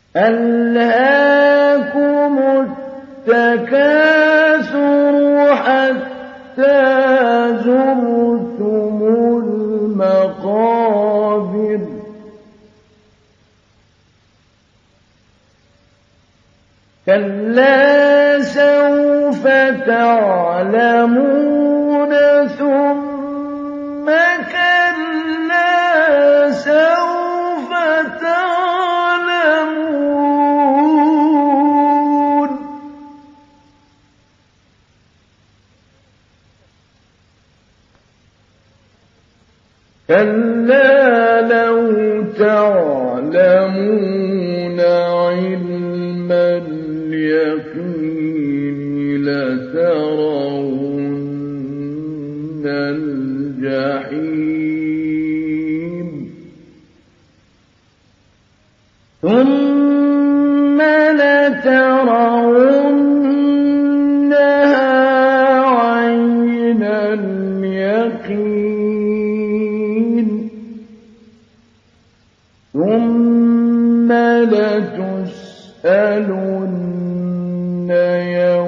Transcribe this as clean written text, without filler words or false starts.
ألهاكم التكاثر حتى زرتم المقابر كلا سوف تعلمون ثم كلا سوف تعلمون كلا لو تعلمون علم اليقين لترون الجحيم ثم لترونها عين اليقين ثم لتسألن